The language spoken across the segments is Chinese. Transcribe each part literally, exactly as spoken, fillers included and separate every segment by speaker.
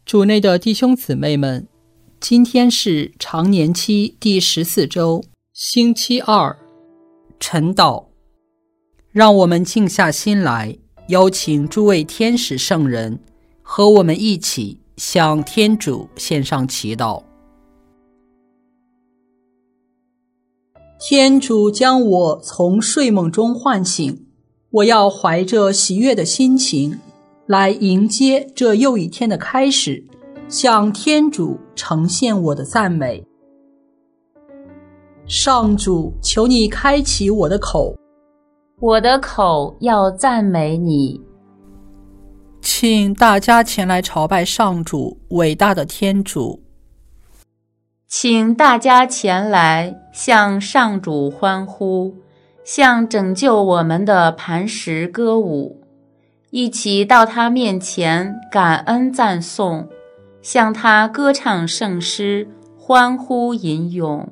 Speaker 1: 主内的弟兄姊妹们，今天是常年期第十四周，星期二，晨祷。让我们静下心来，邀请诸位天使圣人和我们一起向天主献上祈祷。天主将我从睡梦中唤醒，我要怀着喜悦的心情来迎接这又一天的开始，向天主呈现我的赞美。上主，求你开启我的口，
Speaker 2: 我的口要赞美你。
Speaker 1: 请大家前来朝拜上主，伟大的天主。
Speaker 2: 请大家前来向上主欢呼，向拯救我们的磐石歌舞，一起到他面前感恩赞颂，向他歌唱圣诗，欢呼吟咏。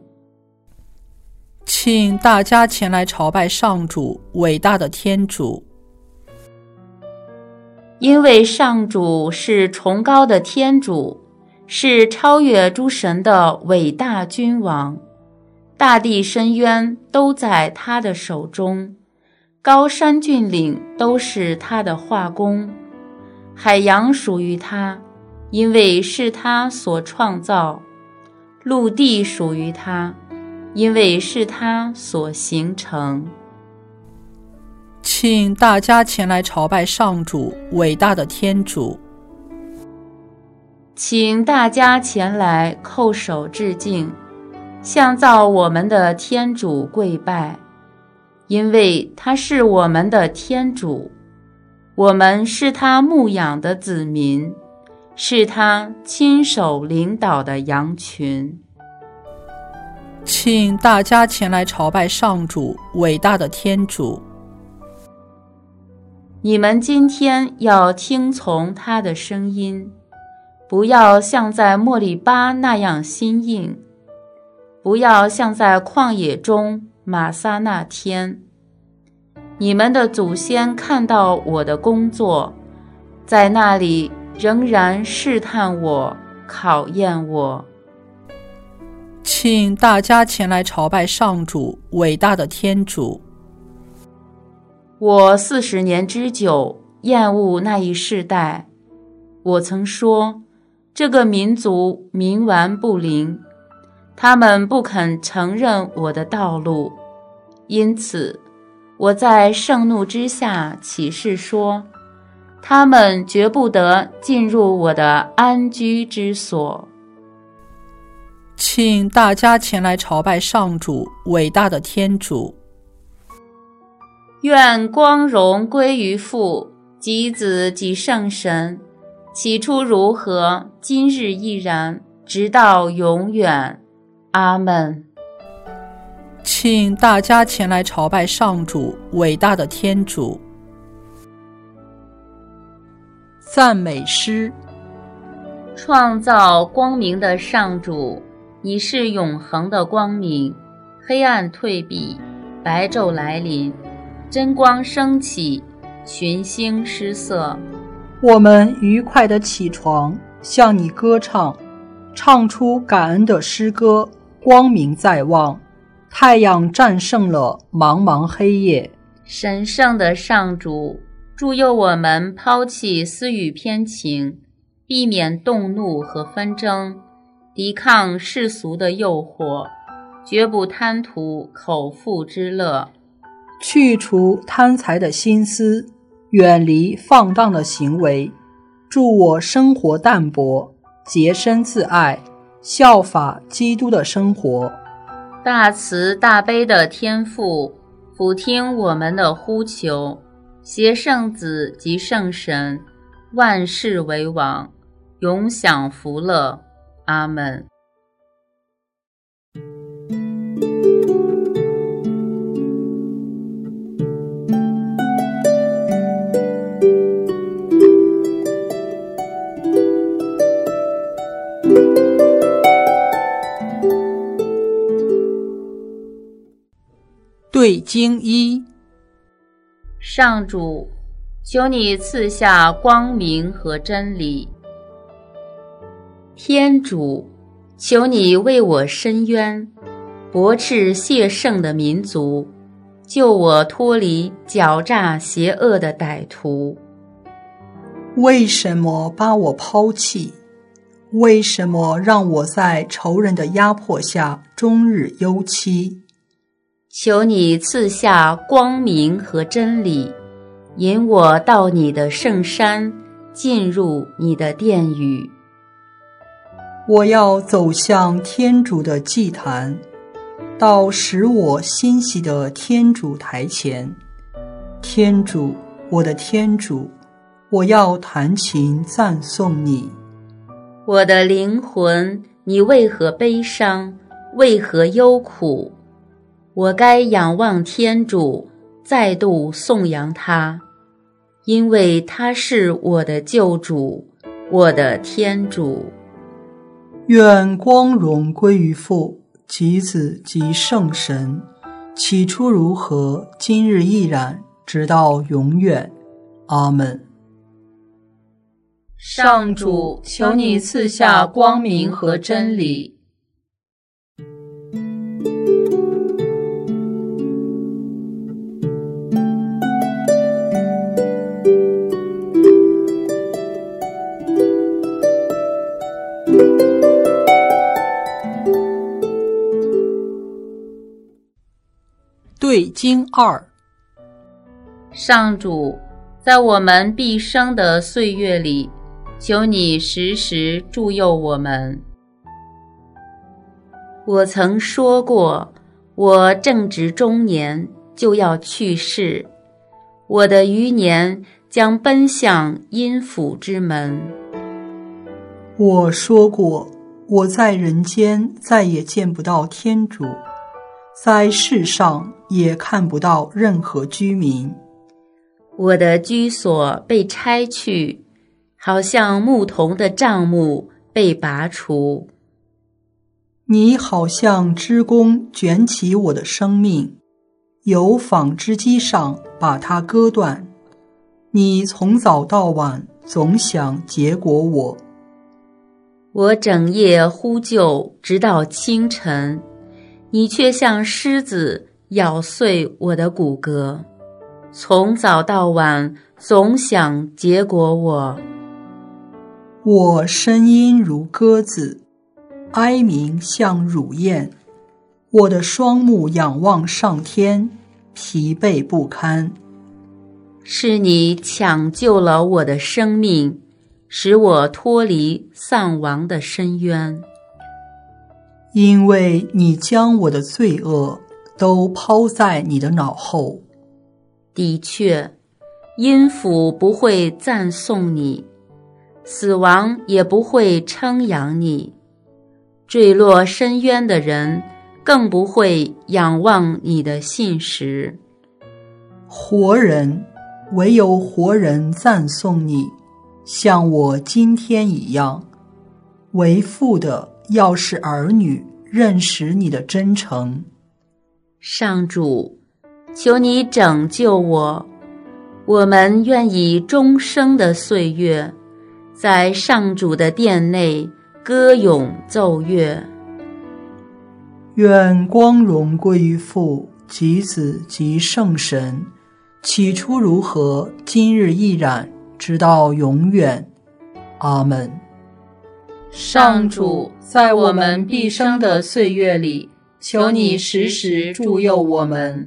Speaker 1: 请大家前来朝拜上主，伟大的天主。
Speaker 2: 因为上主是崇高的天主，是超越诸神的伟大君王，大地深渊都在他的手中，高山峻岭都是他的画工，海洋属于他，因为是他所创造，陆地属于他，因为是他所形成。
Speaker 1: 请大家前来朝拜上主，伟大的天主。
Speaker 2: 请大家前来叩首致敬，向造我们的天主跪拜，因为他是我们的天主，我们是他牧养的子民，是他亲手领导的羊群。
Speaker 1: 请大家前来朝拜上主，伟大的天主。
Speaker 2: 你们今天要听从他的声音，不要像在莫利巴那样心硬，不要像在旷野中玛撒那天。你们的祖先看到我的工作，在那里仍然试探我，考验我。
Speaker 1: 请大家前来朝拜上主，伟大的天主。
Speaker 2: 我四十年之久，厌恶那一世代。我曾说，这个民族冥顽不灵，他们不肯承认我的道路，因此我在盛怒之下起誓说，他们绝不得进入我的安居之所。
Speaker 1: 请大家前来朝拜上主，伟大的天主。
Speaker 2: 愿光荣归于父及子及圣神，起初如何，今日亦然，直到永远。阿们。
Speaker 1: 请大家前来朝拜上主，伟大的天主。赞美诗。
Speaker 2: 创造光明的上主，你是永恒的光明，黑暗退避，白昼来临，真光升起，群星失色。
Speaker 1: 我们愉快地起床，向你歌唱，唱出感恩的诗歌。光明在望，太阳战胜了茫茫黑夜。
Speaker 2: 神圣的上主，助佑我们抛弃私欲偏情，避免动怒和纷争，抵抗世俗的诱惑，绝不贪图口腹之乐，
Speaker 1: 去除贪财的心思，远离放荡的行为，助我生活淡泊，洁身自爱，效法基督的生活。
Speaker 2: 大慈大悲的天父，俯听我们的呼求，携圣子及圣神，万事为王，永享福乐。阿们。
Speaker 1: 对经一。
Speaker 2: 上主，求你赐下光明和真理， 天主，求你为我伸冤，驳斥谢圣的民族，救我脱离狡诈邪恶的歹徒。
Speaker 1: 为什么把我抛弃？为什么让我在仇人的压迫下终日忧戚？
Speaker 2: 求你赐下光明和真理，引我到你的圣山，进入你的殿宇。
Speaker 1: 我要走向天主的祭坛，到使我欣喜的天主台前。天主，我的天主，我要弹琴赞颂你。
Speaker 2: 我的灵魂，你为何悲伤？为何忧苦？我该仰望天主，再度颂扬他，因为他是我的救主，我的天主。
Speaker 1: 愿光荣归于父、及子、及圣神，起初如何，今日亦然，直到永远。阿们。
Speaker 2: 上主，求你赐下光明和真理。
Speaker 1: 对经二。
Speaker 2: 上主，在我们毕生的岁月里，求你时时助佑我们。我曾说过，我正值中年就要去世，我的余年将奔向阴府之门。
Speaker 1: 我说过，我在人间再也见不到天主，在世上也看不到任何居民。
Speaker 2: 我的居所被拆去，好像牧童的帐幕被拔除。
Speaker 1: 你好像织工卷起我的生命，由纺织机上把它割断。你从早到晚总想结果我。
Speaker 2: 我整夜呼救，直到清晨，你却像狮子咬碎我的骨骼。从早到晚总想结果我。
Speaker 1: 我声音如鸽子，哀鸣像乳燕，我的双目仰望上天，疲惫不堪。
Speaker 2: 是你抢救了我的生命，使我脱离丧亡的深渊。
Speaker 1: 因为你将我的罪恶都抛在你的脑后。
Speaker 2: 的确，阴府不会赞颂你，死亡也不会称扬你，坠落深渊的人更不会仰望你的信实。
Speaker 1: 活人，唯有活人赞颂你，像我今天一样。为父的要使儿女认识你的真诚。
Speaker 2: 上主，求你拯救我，我们愿以终生的岁月，在上主的殿内歌咏奏乐。
Speaker 1: 愿光荣归于父、及子、及圣神，起初如何，今日亦然，直到永远。阿们。
Speaker 2: 上主，在我们毕生的岁月里，求你时时助佑我们。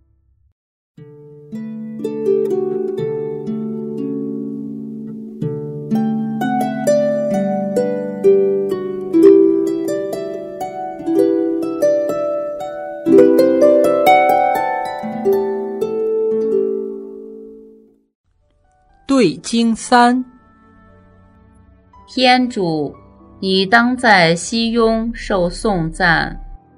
Speaker 1: 对经三。
Speaker 2: 天主，你当在熙雍受颂赞。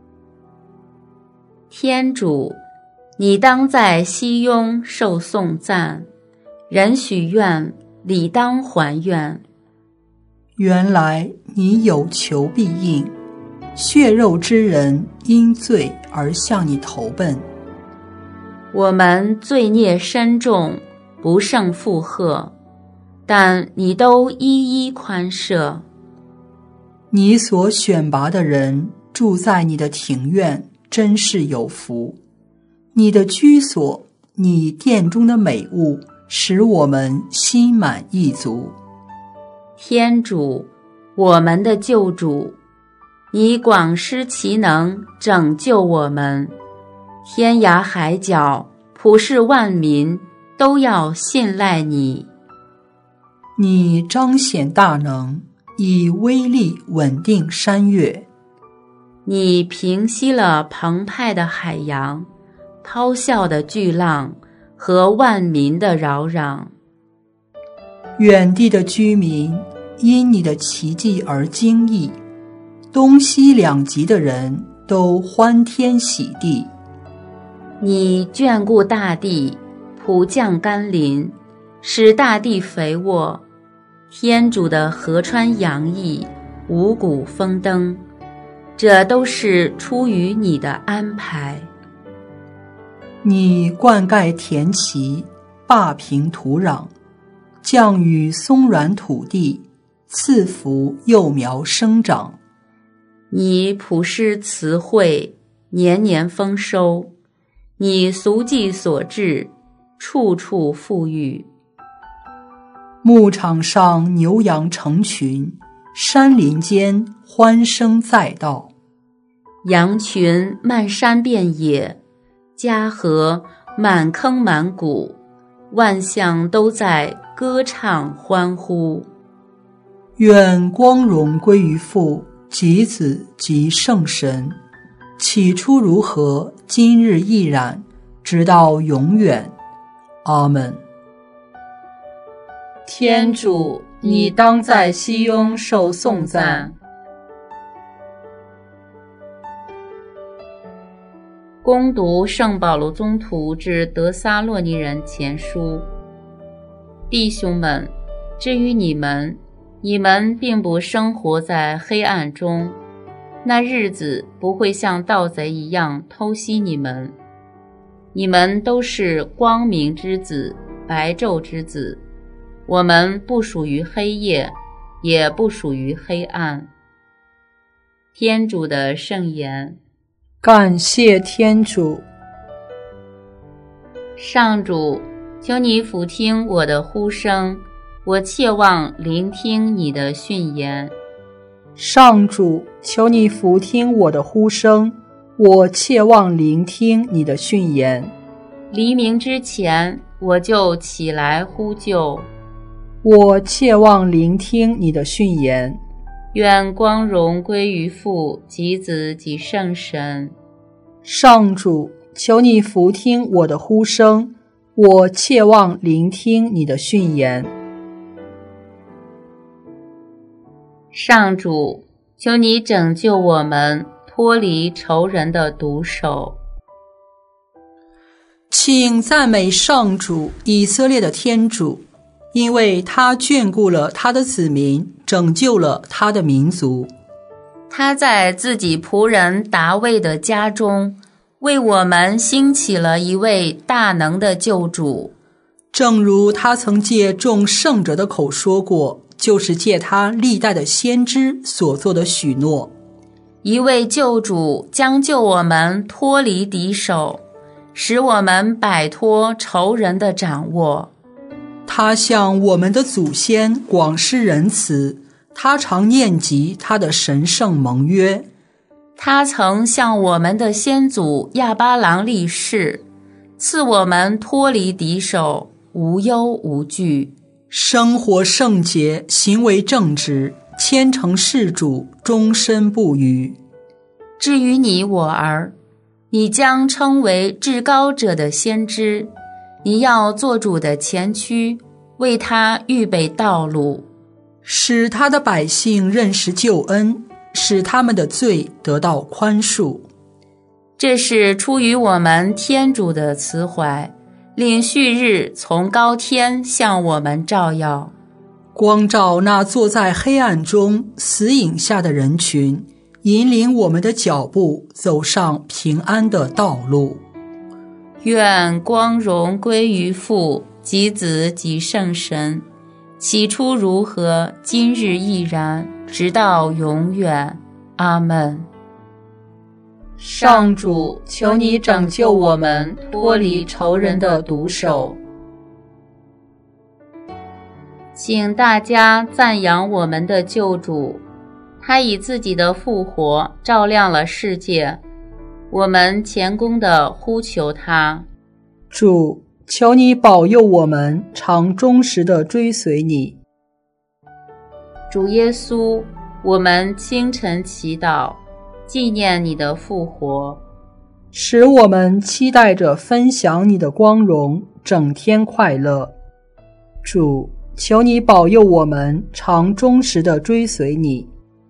Speaker 2: 天主，你当在熙雍受颂赞。人许愿，理当还愿。
Speaker 1: 原来你有求必应，血肉之人因罪而向你投奔。
Speaker 2: 我们罪孽深重，不胜负荷，但你都一一宽赦。
Speaker 1: 你所选拔的人住在你的庭院，真是有福。你的居所，你殿中的美物，使我们心满意足。
Speaker 2: 天主，我们的救主，你广施其能，拯救我们。天涯海角，普世万民都要信赖你。
Speaker 1: 你彰显大能，以威力稳定山岳。
Speaker 2: 你平息了澎湃的海洋，咆哮的巨浪和万民的扰攘。
Speaker 1: 远地的居民因你的奇迹而惊异，东西两极的人都欢天喜地。
Speaker 2: 你眷顾大地，普降甘霖，使大地肥沃。天主的河川洋溢，五谷丰登，这都是出于你的安排。
Speaker 1: 你灌溉田畦，霸平土壤，降雨松软土地，赐福幼苗生长。
Speaker 2: 你普施慈惠，年年丰收。你俗计所至，处处富裕。
Speaker 1: 牧场上牛羊成群，山林间欢声载道。
Speaker 2: 羊群漫山遍野，嘉禾满坑满谷，万象都在歌唱欢呼。
Speaker 1: 愿光荣归于父及子及圣神，起初如何，今日亦然，直到永远。阿们。
Speaker 2: 天主，你当在熙雍受颂赞。恭读圣保罗宗徒致得撒洛尼人前书。弟兄们，至于你们，你们并不生活在黑暗中，那日子不会像盗贼一样偷袭你们。你们都是光明之子，白昼之子。我们不属于黑夜，也不属于黑暗。天主的圣言。
Speaker 1: 感谢天主。
Speaker 2: 上主，求你俯听我的呼声，我切望聆听你的训言。
Speaker 1: 上主，求你俯听我的呼声，我切望聆听你的训言。
Speaker 2: 黎明之前，我就起来呼救。
Speaker 1: 我切望聆听你的训言。
Speaker 2: 愿光荣归于父及子及圣神。
Speaker 1: 上主，求你俯听我的呼声，我切望聆听你的训言。
Speaker 2: 上主，求你拯救我们，脱离仇人的毒手。
Speaker 1: 请赞美上主，以色列的天主，因为他眷顾了他的子民，拯救了他的民族。
Speaker 2: 他在自己仆人达味的家中，为我们兴起了一位大能的救主。
Speaker 1: 正如他曾借众圣者的口说过，就是借他历代的先知所做的许诺。
Speaker 2: 一位救主将救我们脱离敌手，使我们摆脱仇人的掌握。
Speaker 1: 他向我们的祖先广施仁慈，他常念及他的神圣盟约。
Speaker 2: 他曾向我们的先祖亚巴郎立誓，赐我们脱离敌手，无忧无惧，
Speaker 1: 生活圣洁，行为正直，虔诚事主，终身不渝。
Speaker 2: 至于你我儿，你将称为至高者的先知，你要做主的前驱，为他预备道路，
Speaker 1: 使他的百姓认识救恩，使他们的罪得到宽恕。
Speaker 2: 这是出于我们天主的慈怀，令旭日从高天向我们照耀，
Speaker 1: 光照那坐在黑暗中死影下的人群，引领我们的脚步走上平安的道路。
Speaker 2: 愿光荣归于父及子及圣神， 起初如何，今日亦然，直到永远。阿们。上主，求你拯救我们，脱离仇人的毒手。请大家赞扬我们的救主，他以自己的复活照亮了世界，我们虔恭地呼求他。
Speaker 1: 主，求你保佑我们常忠实地追随你。
Speaker 2: 主耶稣，我们清晨祈祷，纪念你的复活，
Speaker 1: 使我们期待着分享你的光荣，整天快乐。主，求你保佑我们常忠实地追随你。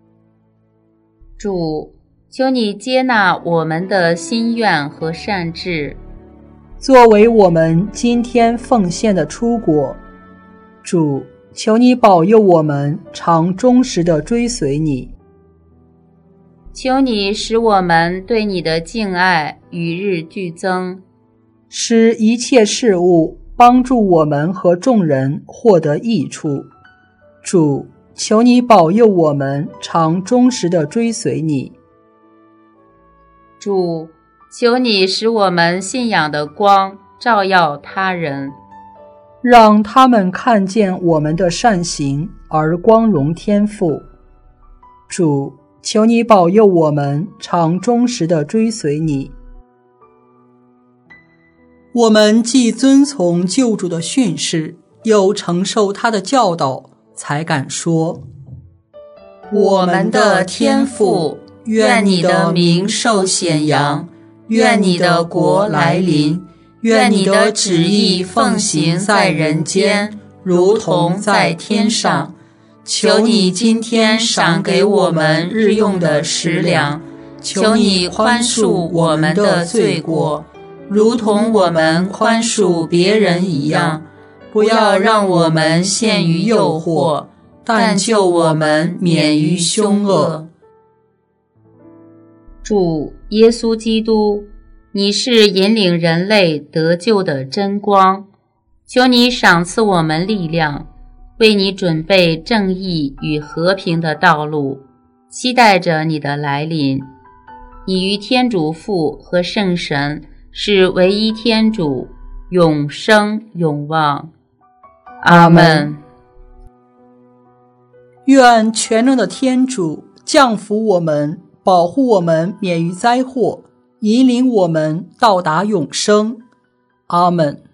Speaker 2: 主，求你接纳我们的心愿和善志，
Speaker 1: 作为我们今天奉献的初果。主，求你保佑我们常忠实地追随你。
Speaker 2: 求你使我们对你的敬爱与日俱增，
Speaker 1: 使一切事物帮助我们和众人获得益处。主，求你保佑我们常忠实地追随你。
Speaker 2: 主，求你使我们信仰的光照耀他人，
Speaker 1: 让他们看见我们的善行而光荣天父。主，求你保佑我们常忠实地追随你。我们既遵从救主的训示，又承受他的教导，才敢说：
Speaker 2: 我们的天父，愿你的名受显扬，愿你的国来临，愿你的旨意奉行在人间，如同在天上。求你今天赏给我们日用的食粮，求你宽恕我们的罪过，如同我们宽恕别人一样。不要让我们陷于诱惑，但救我们免于凶恶。主耶稣基督，你是引领人类得救的真光，求你赏赐我们力量，为你准备正义与和平的道路，期待着你的来临。你与天主父和圣神是唯一天主，永生永旺。阿们。
Speaker 1: 愿全能的天主降福我们，保护我们免于灾祸，引领我们到达永生。阿们。